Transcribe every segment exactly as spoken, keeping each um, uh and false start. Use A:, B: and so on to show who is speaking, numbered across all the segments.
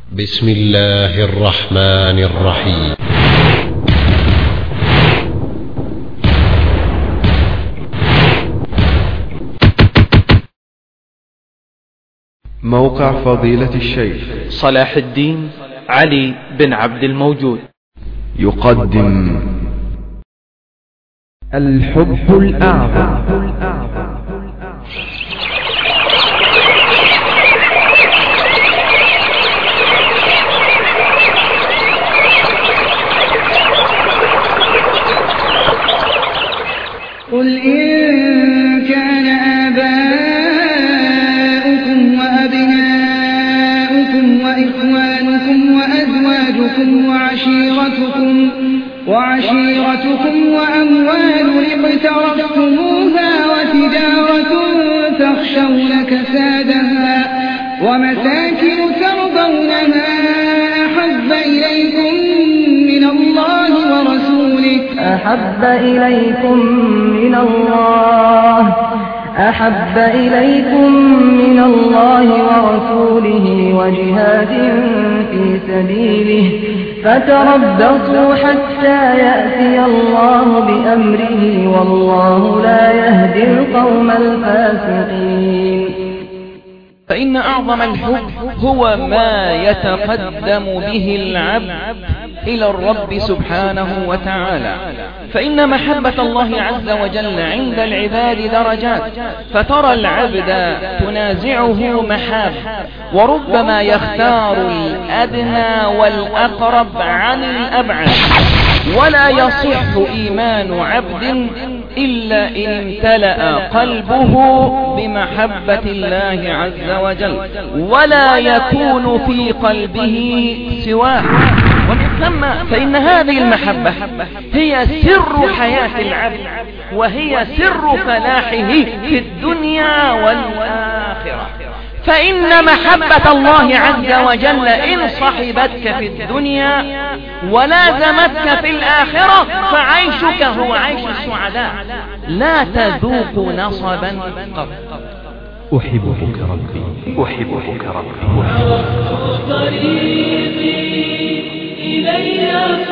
A: بسم الله الرحمن الرحيم.
B: موقع فضيلة الشيخ
C: صلاح الدين علي بن عبد الموجود
B: يقدم الحب الأعظم.
D: قل إن كان آباؤكم وأبناؤكم وإخوانكم وأزواجكم وعشيرتكم وعشيرتكم وأموال اقترفتموها وتجارة تخشون كسادها ومساكن ترضونها أحب إليكم من الله ورسوله
E: أحب إليكم من الله أحب إليكم من الله ورسوله وجهاد في سبيله فتربصوا حتى يأتي الله بأمره والله لا يهدي القوم الفاسقين.
C: فإن أعظم الحب هو ما يتقدم به العبد إلى الرب سبحانه وتعالى، فإن محبة الله عز وجل عند العباد درجات، فترى العبد تنازعه محاب وربما يختار الأدنى والأقرب عن الأبعد، ولا يصح إيمان عبد إلا إن امتلأ قلبه بمحبة الله عز وجل ولا يكون في قلبه سواه. ومن ثم فإن هذه المحبة هي سر حياة العبد وهي سر فلاحه في الدنيا والآخرة، فإن محبة الله عز وجل إن صحبتك في الدنيا ولازمتك في الآخرة فعيشك هو عيش السعداء، لا تذوق نصبا قط.
F: أحبك ربي أحبك ربي
G: طريقي إلي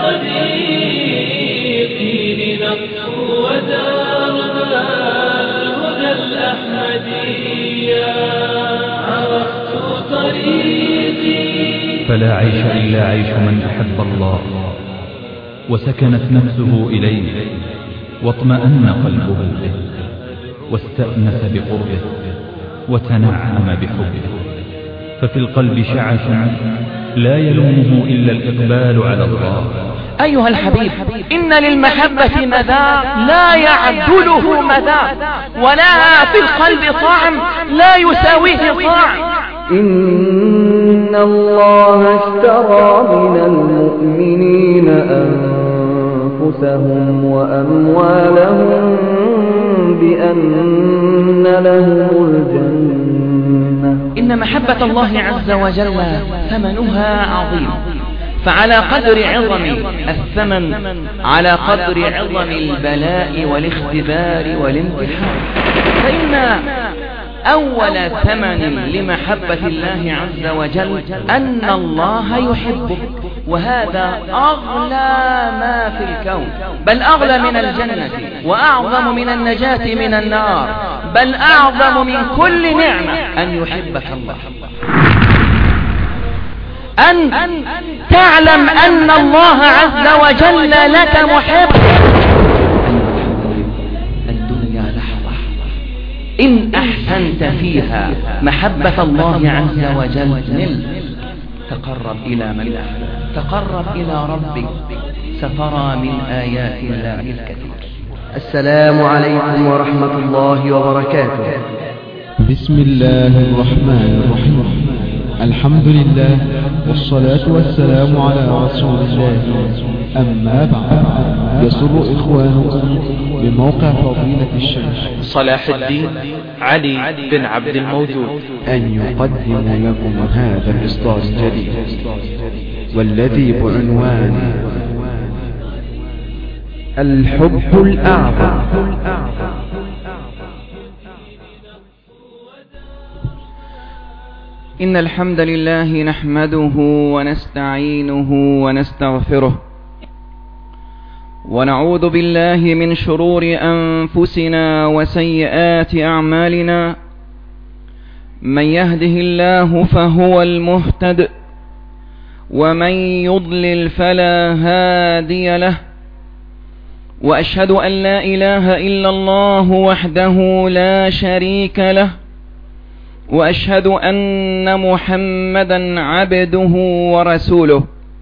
G: صديقي لنقصو ودرب الهدى الأحمدية عرفت طريقي.
F: فلا عيش إلا عيش من أحب الله وسكنت نفسه إليه واطمأن قلبه به واستأنس بقربه وتنعم بحبه، ففي القلب شعث لا يلومه إلا الإقبال على الله.
C: أيها الحبيب، إن للمحبة مذاق لا يعدله مذاق، ولها في القلب طعم لا يساويه طعم.
E: إن الله اشترى من المؤمنين أنفسهم وأموالهم بأن لهم الجنة.
C: إن محبة الله عز وجل ثمنها عظيم، فعلى قدر عظم الثمن على قدر عظم البلاء والاختبار والامتحان، فإن أول ثمن لمحبة الله عز وجل أن الله يحبك، وهذا أغلى ما في الكون، بل أغلى من الجنة وأعظم من النجاة من النار، بل أعظم من كل نعمة أن يحبك الله، أن تعلم أن الله عز وجل لك محب. إن أحسنت فيها محبة الله عز وجل نل تقرب إلى من تقرب إلى ربك سترى من آيات الله الكثير.
B: السلام عليكم ورحمة الله وبركاته.
H: بسم الله الرحمن الرحيم. الحمد لله والصلاة والسلام على رسول الله، أما بعد، يسر إخوانكم بموقع فضيلة الشيخ
C: صلاح الدين علي بن عبد الموجود
B: أن يقدم لكم هذا الإصدار الجديد والذي بعنوان الحب الأعظم.
C: إن الحمد لله نحمده ونستعينه ونستغفره ونعوذ بالله من شرور أنفسنا وسيئات أعمالنا. من يهده الله فهو المهتد ومن يضلل فلا هادي له. وأشهد أن لا إله إلا الله وحده لا شريك له، وأشهد أن محمدا عبده ورسوله.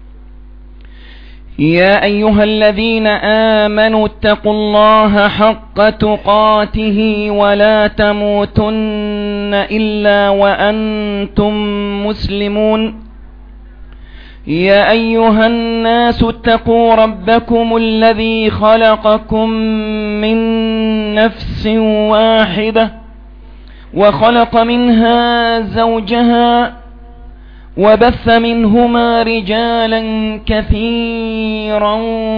C: يا أيها الذين آمنوا اتقوا الله حق تقاته ولا تموتن إلا وأنتم مسلمون. يا أيها الناس اتقوا ربكم الذي خلقكم من نفس واحدة وخلق منها زوجها وبث منهما رجالا كثيرا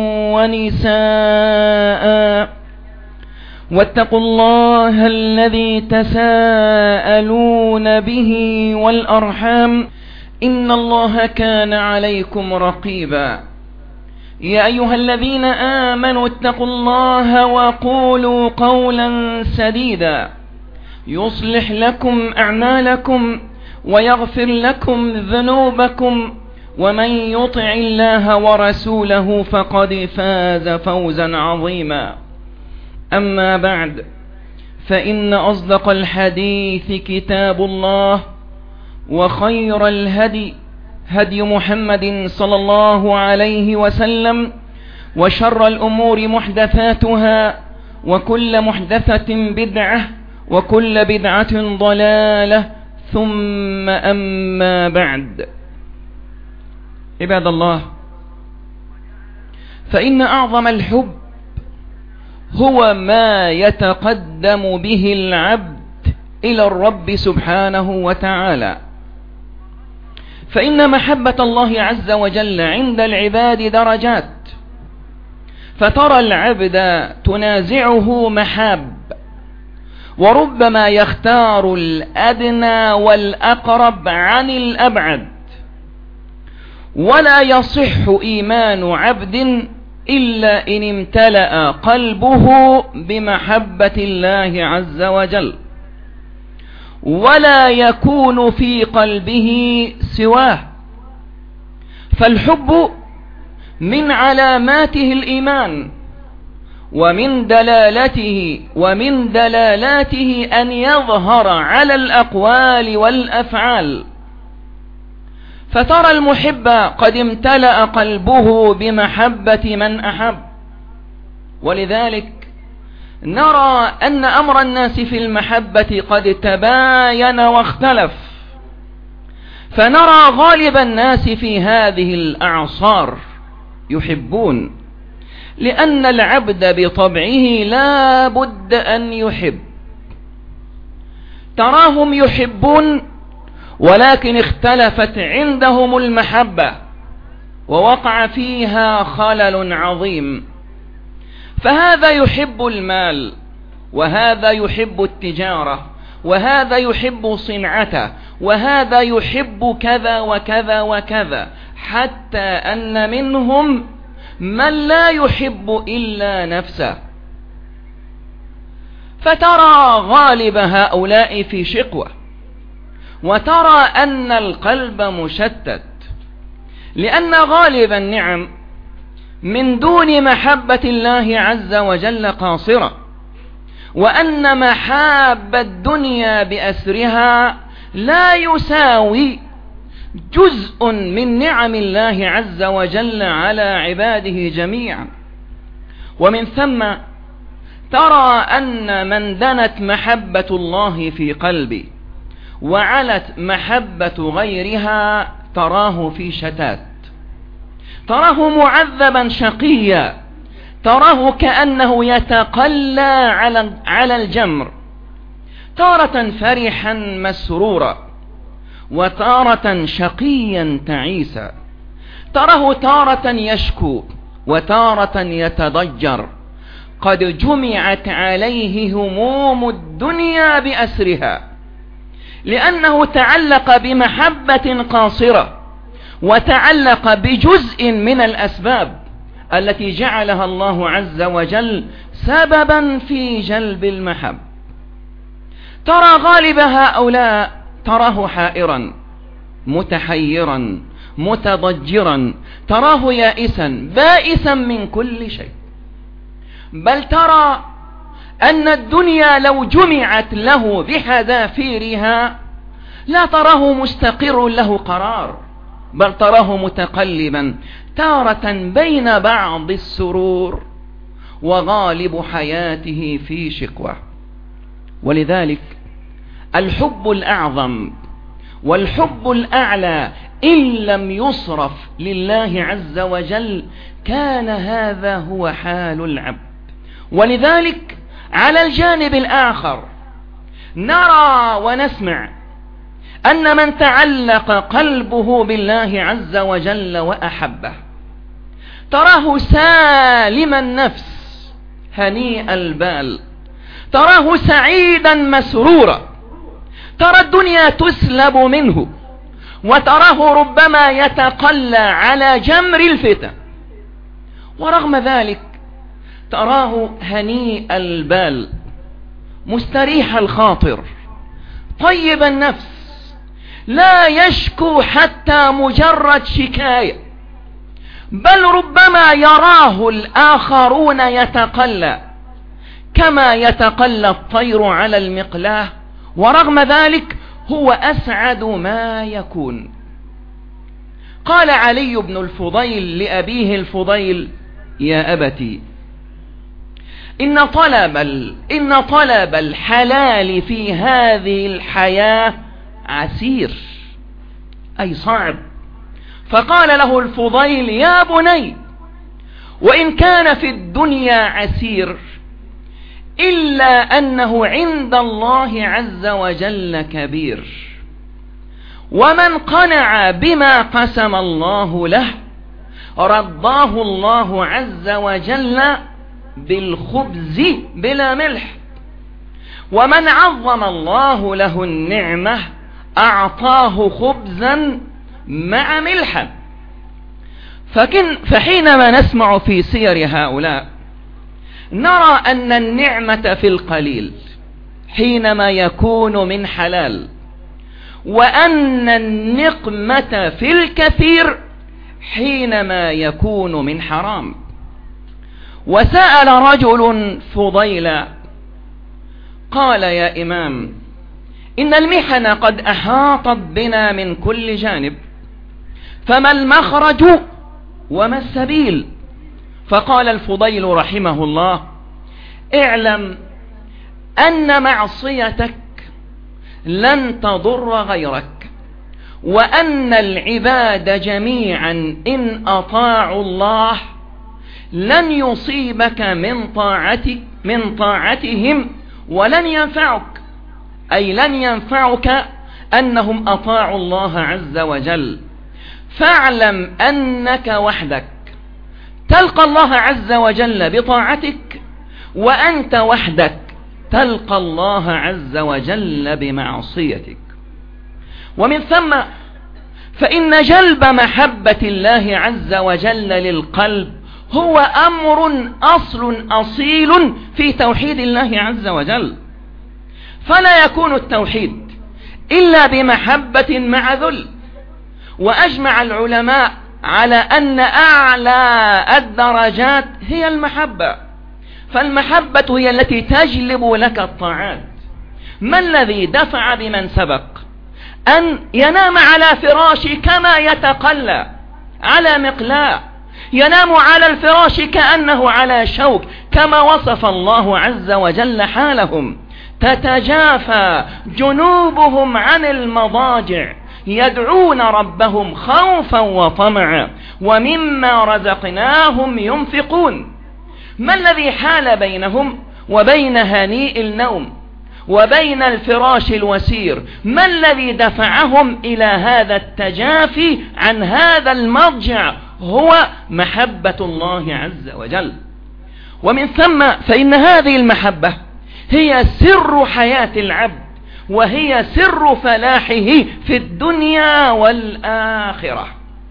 C: ونساء. واتقوا الله الذي تساءلون به والأرحام إن الله كان عليكم رقيبا. يا أيها الذين آمنوا اتقوا الله وقولوا قولا سديدا يصلح لكم أعمالكم ويغفر لكم ذنوبكم، ومن يطع الله ورسوله فقد فاز فوزا عظيما. أما بعد، فإن أصدق الحديث كتاب الله، وخير الهدي هدي محمد صلى الله عليه وسلم، وشر الأمور محدثاتها، وكل محدثة بدعة، وكل بدعة ضلالة، ثم أما بعد. عباد الله، فإن أعظم الحب هو ما يتقدم به العبد إلى الرب سبحانه وتعالى. فإن محبة الله عز وجل عند العباد درجات، فترى العبد تنازعه محاب، وربما يختار الأدنى والأقرب عن الأبعد. ولا يصح إيمان عبد إلا إن امتلأ قلبه بمحبة الله عز وجل، ولا يكون في قلبه سواه. فالحب من علاماته الإيمان، ومن دلالته ومن دلالاته أن يظهر على الأقوال والأفعال. فترى المحب قد امتلأ قلبه بمحبة من أحب. ولذلك نرى أن أمر الناس في المحبة قد تباين واختلف. فنرى غالب الناس في هذه الأعصار يحبون، لأن العبد بطبعه لا بد أن يحب. تراهم يحبون، ولكن اختلفت عندهم المحبة ووقع فيها خلل عظيم. فهذا يحب المال، وهذا يحب التجارة، وهذا يحب صنعته، وهذا يحب كذا وكذا وكذا، حتى أن منهم من لا يحب إلا نفسه. فترى غالب هؤلاء في شقوة، وترى أن القلب مشتت، لأن غالب النعم من دون محبة الله عز وجل قاصرة، وأن محاب الدنيا بأسرها لا يساوي جزء من نعم الله عز وجل على عباده جميعا. ومن ثم ترى أن من دنت محبة الله في قلبي وعلت محبة غيرها تراه في شتات، تراه معذبا شقيا، تراه كأنه يتقلى على على الجمر، تارة فرحا مسرورا، وتارة شقيا تعيسا. تراه تارة يشكو، وتارة يتضجر، قد جمعت عليه هموم الدنيا بأسرها، لأنه تعلق بمحبة قاصرة، وتعلق بجزء من الأسباب التي جعلها الله عز وجل سببا في جلب المحب. ترى غالب هؤلاء تراه حائرا متحيرا متضجرا، تراه يائسا بائسا من كل شيء، بل ترى أن الدنيا لو جمعت له بحذافيرها لا تراه مستقر له قرار، بل تراه متقلبا تارة بين بعض السرور وغالب حياته في شقوة. ولذلك الحب الأعظم والحب الأعلى إن لم يصرف لله عز وجل كان هذا هو حال العبد. ولذلك على الجانب الآخر نرى ونسمع أن من تعلق قلبه بالله عز وجل وأحبه تراه سالم النفس هنيء البال، تراه سعيدا مسرورا، ترى الدنيا تسلب منه، وتراه ربما يتقلى على جمر الفتن، ورغم ذلك تراه هنيء البال مستريح الخاطر طيب النفس، لا يشكو حتى مجرد شكاية، بل ربما يراه الآخرون يتقلى كما يتقلى الطير على المقلاة، ورغم ذلك هو أسعد ما يكون. قال علي بن الفضيل لأبيه الفضيل: يا أبتي إن طلب, إن طلب الحلال في هذه الحياة عسير، أي صعب. فقال له الفضيل: يا بني، وإن كان في الدنيا عسير إلا أنه عند الله عز وجل كبير، ومن قنع بما قسم الله له رضاه الله عز وجل بالخبز بلا ملح، ومن عظم الله له النعمة أعطاه خبزا مع ملحا. فحينما نسمع في سير هؤلاء نرى أن النعمة في القليل حينما يكون من حلال، وأن النقمة في الكثير حينما يكون من حرام. وسأل رجل فضيلا قال: يا إمام، إن المحن قد أحاطت بنا من كل جانب، فما المخرج وما السبيل؟ فقال الفضيل رحمه الله: اعلم أن معصيتك لن تضر غيرك، وأن العباد جميعا إن أطاعوا الله لن يصيبك من طاعتك من طاعتهم ولن ينفعك، أي لن ينفعك أنهم أطاعوا الله عز وجل. فاعلم أنك وحدك تلقى الله عز وجل بطاعتك، وأنت وحدك تلقى الله عز وجل بمعصيتك. ومن ثم فإن جلب محبة الله عز وجل للقلب هو أمر أصل أصيل في توحيد الله عز وجل، فلا يكون التوحيد إلا بمحبة مع ذل. وأجمع العلماء على أن أعلى الدرجات هي المحبة، فالمحبة هي التي تجلب لك الطاعات. ما الذي دفع بمن سبق أن ينام على فراش كما يتقلى على مقلاة، ينام على الفراش كأنه على شوك، كما وصف الله عز وجل حالهم: تتجافى جنوبهم عن المضاجع يدعون ربهم خوفا وطمعا ومما رزقناهم ينفقون. ما الذي حال بينهم وبين هنيء النوم وبين الفراش الوسير؟ ما الذي دفعهم إلى هذا التجافي عن هذا المضجع؟ هو محبة الله عز وجل. ومن ثم فإن هذه المحبة هي سر حياة العبد وهي سر فلاحه في الدنيا والآخرة.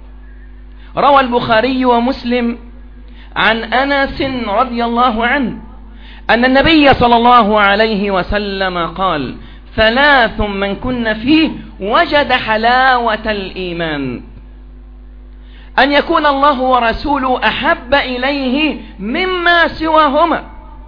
C: روى البخاري ومسلم عن أنس رضي الله عنه أن النبي صلى الله عليه وسلم قال: ثلاث من كن فيه وجد حلاوة الإيمان: أن يكون الله ورسوله أحب إليه مما سواهما،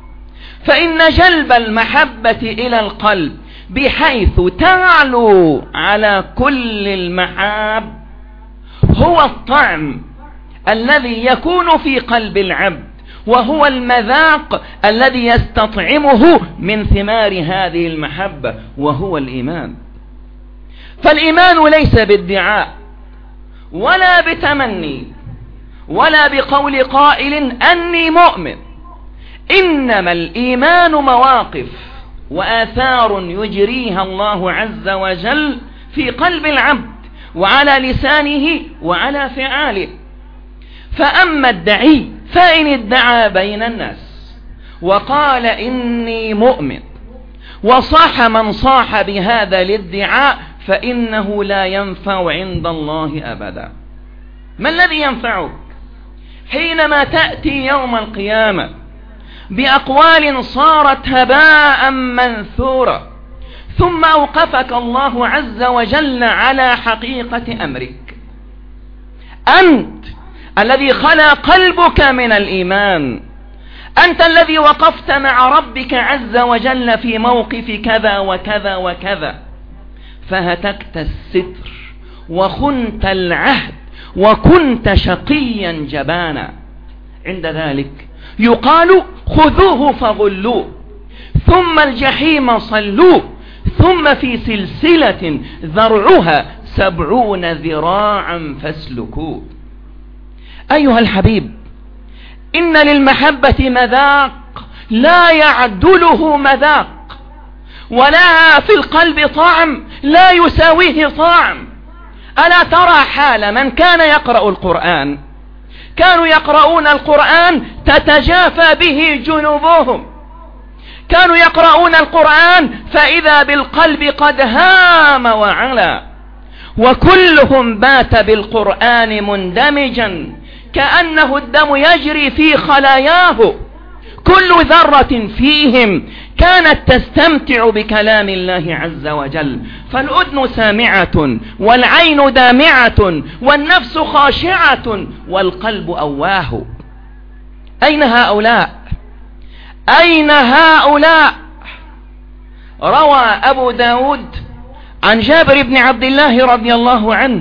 C: فإن جلب المحبة إلى القلب بحيث تعلو على كل المحاب هو الطعم الذي يكون في قلب العبد، وهو المذاق الذي يستطعمه من ثمار هذه المحبة، وهو الإيمان. فالإيمان ليس بادعاء ولا بتمني ولا بقول قائل أني مؤمن، إنما الإيمان مواقف وآثار يجريها الله عز وجل في قلب العبد وعلى لسانه وعلى فعاله. فأما الدعي فإن ادعى بين الناس وقال إني مؤمن وصاح من صاح بهذا الادعاء فإنه لا ينفع عند الله أبدا. ما الذي ينفعك حينما تأتي يوم القيامة بأقوال صارت هباء منثورا، ثم أوقفك الله عز وجل على حقيقة أمرك؟ أنت الذي خلا قلبك من الإيمان، أنت الذي وقفت مع ربك عز وجل في موقف كذا وكذا وكذا، فهتكت الستر وخنت العهد وكنت شقيا جبانا. عند ذلك يقال: خذوه فغلوه ثم الجحيم صلوه ثم في سلسلة ذرعها سبعون ذراعا فاسلكوه. أيها الحبيب، إن للمحبة مذاق لا يعدله مذاق، ولا في القلب طعم لا يساويه طعم. ألا ترى حال من كان يقرأ القرآن؟ كانوا يقرؤون القرآن تتجافى به جنوبهم، كانوا يقرؤون القرآن فإذا بالقلب قد هام وعلا، وكلهم بات بالقرآن مندمجا كأنه الدم يجري في خلاياه، كل ذرة فيهم كانت تستمتع بكلام الله عز وجل. فالأذن سامعة والعين دامعة والنفس خاشعة والقلب أواه. أين هؤلاء؟ أين هؤلاء؟ روى أبو داود عن جابر بن عبد الله رضي الله عنه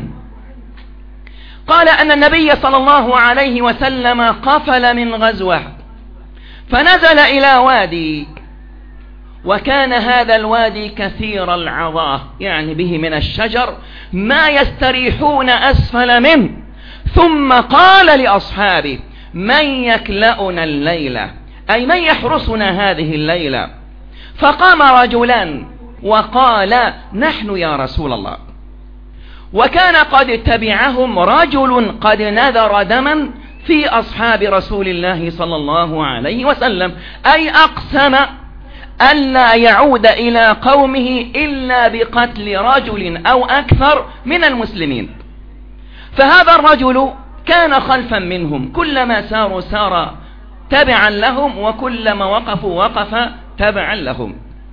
C: قال أن النبي صلى الله عليه وسلم قفل من غزوة فنزل إلى وادي، وكان هذا الوادي كثير العظاه، يعني به من الشجر ما يستريحون أسفل منه. ثم قال لأصحابه: من يكلأنا الليلة، أي من يحرسنا هذه الليلة؟ فقام رجلان وقال: نحن يا رسول الله. وكان قد تبعهم رجل قد نذر دما في أصحاب رسول الله صلى الله عليه وسلم، أي أقسم ألا يعود إلى قومه إلا بقتل رجل أو أكثر من المسلمين. فهذا الرجل كان خلفا منهم، كلما ساروا سار تبعا لهم، وكلما وقفوا وقف تبعا لهم.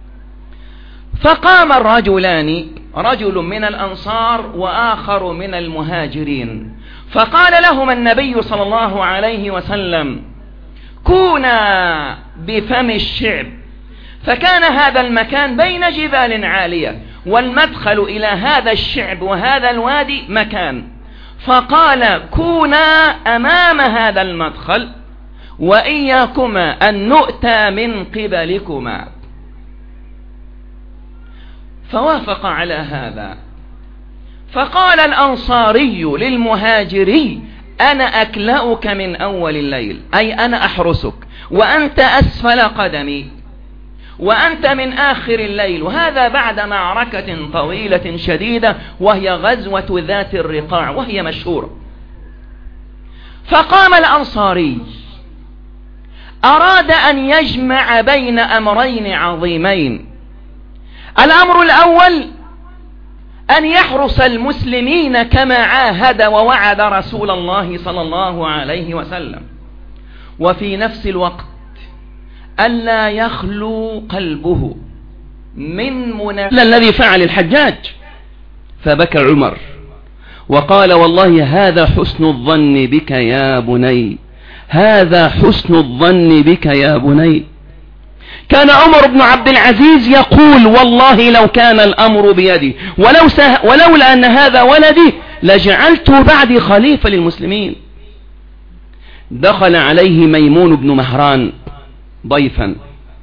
C: فقام الرجلان، رجل من الأنصار وآخر من المهاجرين، فقال لهم النبي صلى الله عليه وسلم: كونا بفم الشعب. فكان هذا المكان بين جبال عالية، والمدخل إلى هذا الشعب وهذا الوادي مكان، فقال: كونا أمام هذا المدخل، وإياكما أن نؤتى من قبلكما. فوافق على هذا. فقال الأنصاري للمهاجري: أنا أكلأك من أول الليل، أي أنا أحرسك، وأنت أسفل قدمي، وأنت من آخر الليل. وهذا بعد معركة طويلة شديدة، وهي غزوة ذات الرقاع، وهي مشهورة. فقام الأنصاري أراد أن يجمع بين أمرين عظيمين: الأمر الأول أن يحرس المسلمين كما عاهد ووعد رسول الله صلى الله عليه وسلم، وفي نفس الوقت ألا يخلو قلبه من منافق الذي فعل الحجاج. فبكى عمر وقال والله هذا حسن الظن بك يا بني، هذا حسن الظن بك يا بني. كان عمر بن عبد العزيز يقول والله لو كان الأمر بيدي ولو سه... ولولا أن هذا ولدي لجعلته بعدي خليفة للمسلمين. دخل عليه ميمون بن مهران ضيفا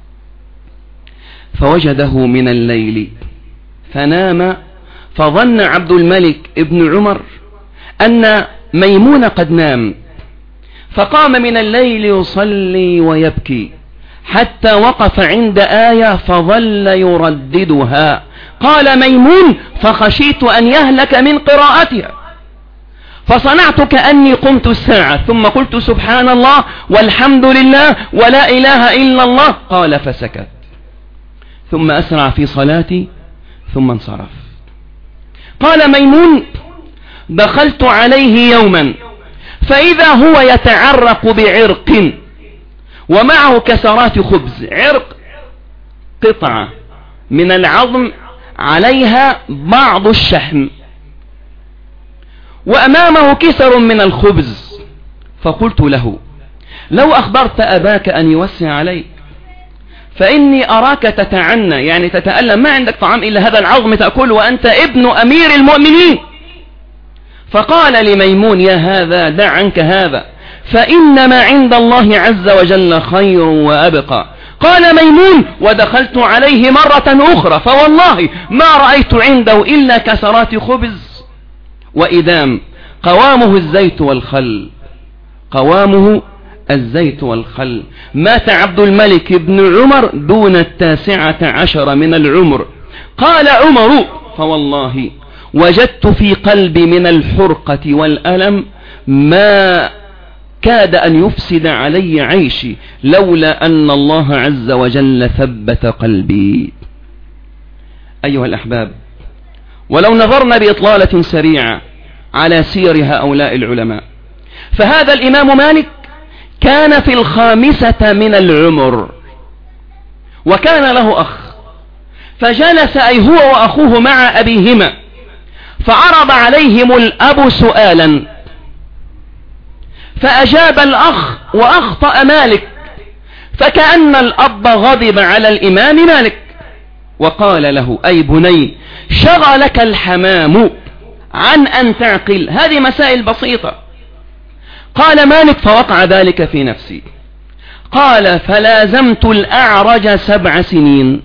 C: فوجده من الليل فنام، فظن عبد الملك ابن عمر أن ميمون قد نام، فقام من الليل يصلي ويبكي حتى وقف عند آية فظل يرددها. قال ميمون فخشيت أن يهلك من قراءتها، فصنعت كأني قمت الساعة ثم قلت سبحان الله والحمد لله ولا إله إلا الله. قال فسكت ثم أسرع في صلاتي ثم انصرف. قال ميمون دخلت عليه يوما فإذا هو يتعرق بعرق ومعه كسرات خبز، عرق قطعة من العظم عليها بعض الشحم وأمامه كسر من الخبز. فقلت له لو أخبرت أباك أن يوسع عليك فإني أراك تتعنى، يعني تتألم، ما عندك طعام إلا هذا العظم تأكل وأنت ابن أمير المؤمنين. فقال لميمون يا هذا دع عنك هذا فإنما عند الله عز وجل خير وأبقى. قال ميمون ودخلت عليه مرة أخرى فوالله ما رأيت عنده إلا كسرات خبز وإدام قوامه الزيت والخل، قوامه الزيت والخل. مات عبد الملك بن عمر دون التاسعة عشر من العمر. قال عمر فوالله وجدت في قلبي من الحرقة والألم ما كاد أن يفسد علي عيشي لولا أن الله عز وجل ثبت قلبي. أيها الأحباب، ولو نظرنا بإطلالة سريعة على سير هؤلاء العلماء، فهذا الإمام مالك كان في الخامسة من العمر وكان له أخ، فجلس أي هو وأخوه مع أبيهما فعرض عليهم الأب سؤالا فأجاب الأخ وأخطأ مالك، فكأن الأب غضب على الإمام مالك وقال له أي بني شغلك الحمام عن أن تعقل، هذه مسائل بسيطة. قال مالك فوقع ذلك في نفسي. قال فلازمت الأعرج سبع سنين،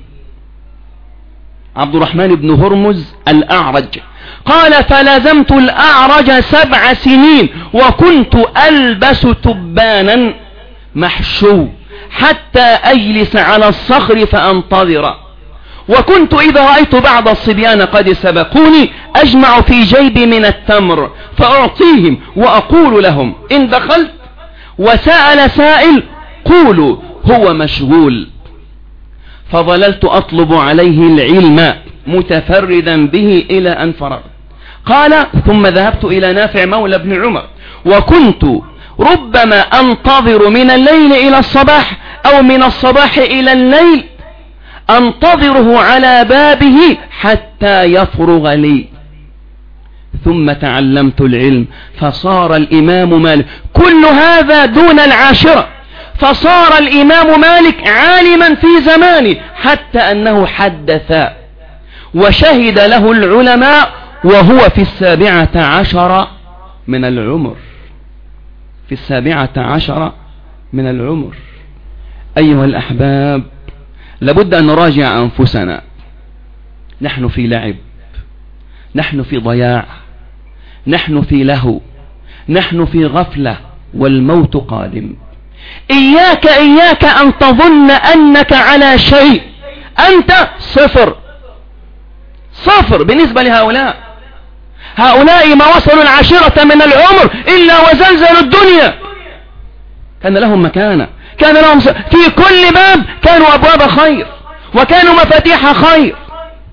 C: عبد الرحمن بن هرمز الأعرج قال فلازمت الأعرج سبع سنين وكنت ألبس تبانا محشو حتى أجلس على الصخر فأنتظر، وكنت إذا رأيت بعض الصبيان قد سبقوني أجمع في جيبي من التمر فأعطيهم وأقول لهم إن دخلت وسأل سائل قولوا هو مشغول. فظللت أطلب عليه العلم متفردا به إلى أن فرغ. قال ثم ذهبت إلى نافع مولى بن عمر وكنت ربما أنتظر من الليل إلى الصباح أو من الصباح إلى الليل أنتظره على بابه حتى يفرغ لي، ثم تعلمت العلم فصار الإمام مالك، كل هذا دون العاشرة، فصار الإمام مالك عالما في زمانه حتى أنه حدث وشهد له العلماء وهو في السابعة عشر من العمر، في السابعة عشر من العمر. أيها الأحباب، لابد أن نراجع أنفسنا، نحن في لعب، نحن في ضياع، نحن في لهو، نحن في غفلة والموت قادم. إياك إياك أن تظن أنك على شيء، أنت صفر صفر بالنسبة لهؤلاء. هؤلاء ما وصلوا العاشرة من العمر إلا وزلزلوا الدنيا. كان لهم مكانة، كان لهم س... في كل باب كانوا أبواب خير وكانوا مفاتيح خير.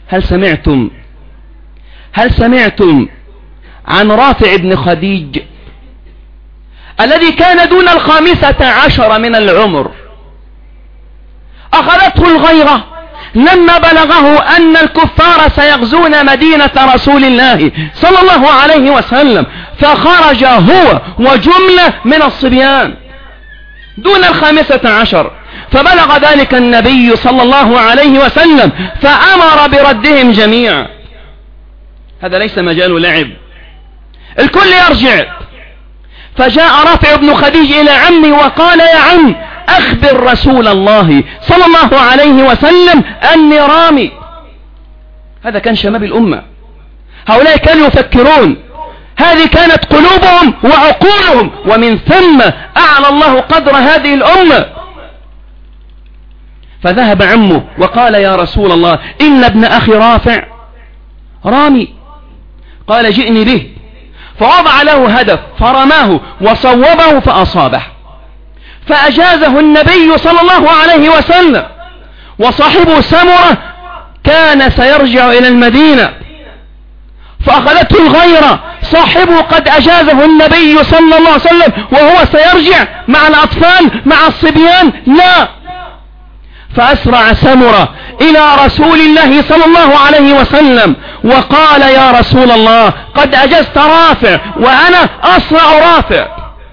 C: هل سمعتم هل سمعتم عن رافع بن خديج الذي كان دون الخامسة عشر من العمر؟ أخذته الغيرة لما بلغه أن الكفار سيغزون مدينة رسول الله صلى الله عليه وسلم، فخرج هو وجملة من الصبيان دون الخامسة عشر، فبلغ ذلك النبي صلى الله عليه وسلم فأمر بردهم جميعا. هذا ليس مجال لعب، الكل يرجع. فجاء رافع بن خديج إلى عمي وقال: يا عم، أخبر رسول الله صلى الله عليه وسلم أني رامي. هذا كان شباب الأمة، هؤلاء كانوا يفكرون، هذه كانت قلوبهم وعقولهم، ومن ثم أعلى الله قدر هذه الأمة. فذهب عمه وقال: يا رسول الله، إن ابن أخي رافع رامي. قال: جئني به. فوضع له هدف فرماه وصوبه فأصابه، فأجازه النبي صلى الله عليه وسلم. وصاحبه سمرة كان سيرجع إلى المدينة، فأخذته الغيرة، صاحبه قد أجازه النبي صلى الله عليه وسلم وهو سيرجع مع الأطفال مع الصبيان، لا. فأسرع سمرة إلى رسول الله صلى الله عليه وسلم وقال: يا رسول الله، قد أجزت رافع وأنا أسرع رافع.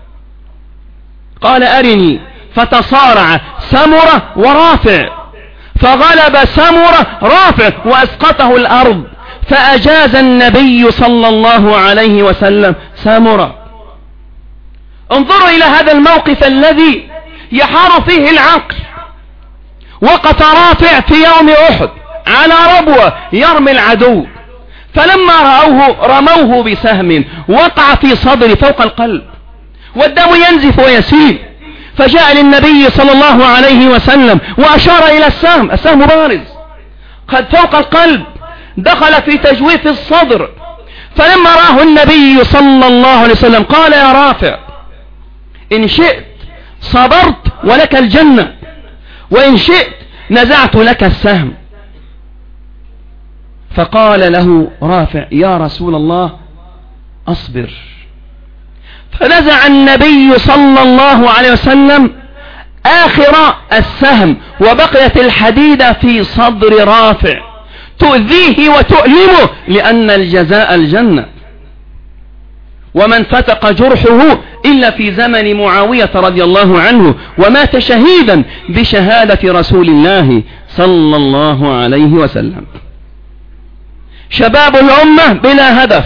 C: قال: أرني. فتصارع سمرة ورافع، فغلب سمرة رافع وأسقطه الأرض، فأجاز النبي صلى الله عليه وسلم سمرة. انظروا إلى هذا الموقف الذي يحار فيه العقل. وقف رافع في يوم أحد على ربوة يرمي العدو، فلما رأوه رموه بسهم وقع في صدره فوق القلب، والدم ينزف ويسيل. فجاء للنبي صلى الله عليه وسلم وأشار إلى السهم، السهم بارز قد فوق القلب، دخل في تجويف الصدر. فلما رآه النبي صلى الله عليه وسلم قال: يا رافع، إن شئت صبرت ولك الجنة، وإن شئت نزعت لك السهم. فقال له رافع: يا رسول الله، أصبر. فنزع النبي صلى الله عليه وسلم آخر السهم، وبقيت الحديدة في صدر رافع تؤذيه وتؤلمه، لأن الجزاء الجنة. ومن فتق جرحه إلا في زمن معاوية رضي الله عنه، ومات شهيدا بشهادة رسول الله صلى الله عليه وسلم. شباب الأمة بلا هدف،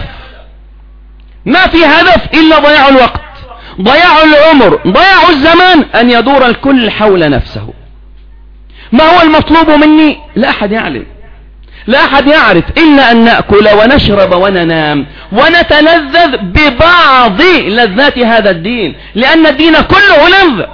C: ما في هدف إلا ضياع الوقت، ضياع العمر، ضياع الزمان، أن يدور الكل حول نفسه. ما هو المطلوب مني؟ لا أحد يعلم، لا أحد يعرف، إلا أن نأكل ونشرب وننام ونتلذذ ببعض لذات هذا الدين، لأن الدين كله لذة،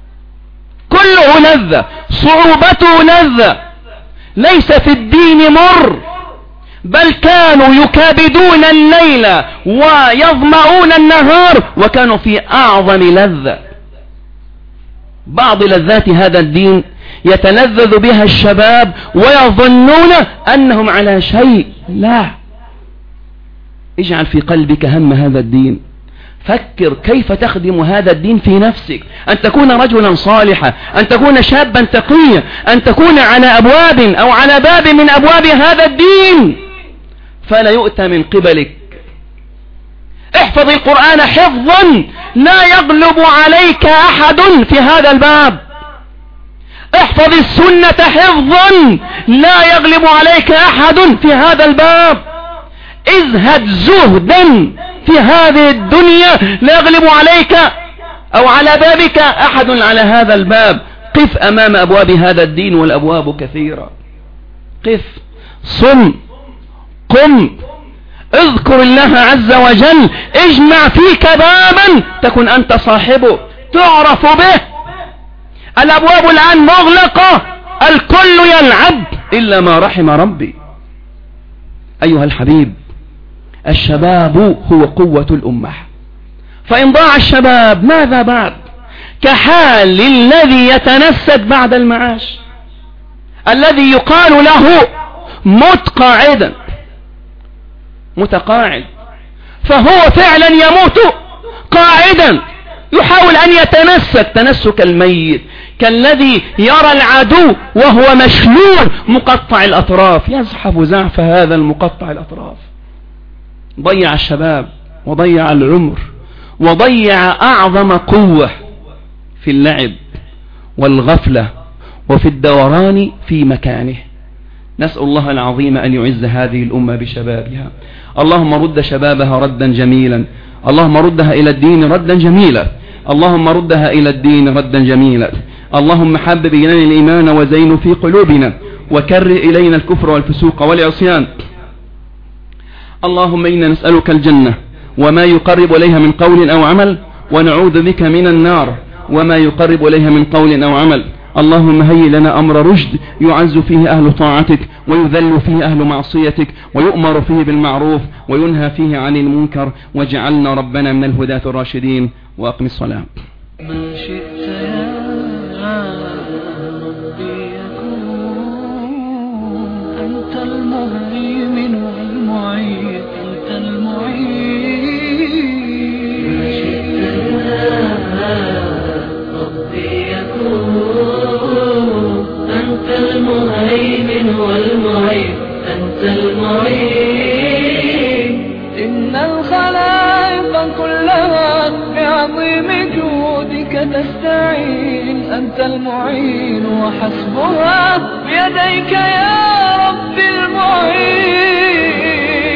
C: كله لذة، صعوبته لذة. ليس في الدين مر، بل كانوا يكابدون الليل ويظمؤون النهار، وكانوا في أعظم لذة. بعض لذات هذا الدين يتلذذ بها الشباب ويظنون أنهم على شيء، لا. اجعل في قلبك هم هذا الدين، فكر كيف تخدم هذا الدين في نفسك، أن تكون رجلا صالحا، أن تكون شابا تقيا، أن تكون على أبواب أو على باب من أبواب هذا الدين فلا يؤتى من قبلك. احفظ القرآن حفظا لا يغلب عليك أحد في هذا الباب، احفظ السنة حفظا لا يغلب عليك أحد في هذا الباب، ازهد زهدا في هذه الدنيا لا يغلب عليك أو على بابك أحد على هذا الباب. قف أمام أبواب هذا الدين والأبواب كثيرة، قف، صم، قم، اذكر الله عز وجل، اجمع فيك بابا تكن أنت صاحبه تعرف به. الأبواب الآن مغلقة، الكل يلعب إلا ما رحم ربي. أيها الحبيب، الشباب هو قوة الأمة، فإن ضاع الشباب ماذا بعد؟ كحال الذي يتنسد بعد المعاش، الذي يقال له مت قاعدا متقاعد، فهو فعلا يموت قاعدا، يحاول أن يتنسك تنسك الميت، كالذي يرى العدو وهو مشلول مقطع الأطراف، يزحف زعف هذا المقطع الأطراف. ضيع الشباب وضيع العمر وضيع أعظم قوة في اللعب والغفلة وفي الدوران في مكانه. نسأل الله العظيم أن يعز هذه الأمة بشبابها. اللهم رد شبابها ردا جميلا، اللهم ردها إلى الدين ردا جميلا، اللهم ردها إلى الدين ردا جميلا. اللهم حبب إلينا الإيمان وزينه في قلوبنا، وكره إلينا الكفر والفسوق والعصيان. اللهم إنا نسألك الجنة وما يقرب إليها من قول أو عمل، ونعوذ بك من النار وما يقرب إليها من قول أو عمل. اللهم هيئ لنا أمر رشد يعز فيه أهل طاعتك ويذل فيه أهل معصيتك، ويؤمر فيه بالمعروف وينهى فيه عن المنكر، واجعلنا ربنا من الهداة الراشدين. وأقم الصلاة.
G: ما شئت يا ربي يكون، أنت المهيمن والمعيد، أنت المعيد. ما شئت يا ربي يكون، أنت المهيمن والمعيد، أنت المعيد. إن الخلائق كلها بعظيم جودك تستعين، أنت المعين وحسبها بيديك يا رب المعين.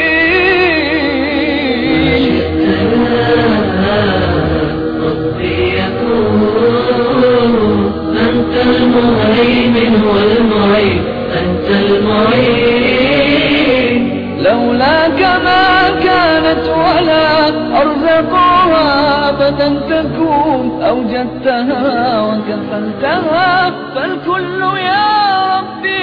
G: ما شئت يا ربي يكون، أنت المهيمن والمعين، أنت المعين. لولاك ما كانت ولا أرزقها أبدا تكون، أوجدتها وكفلتها، فالكل يا ربي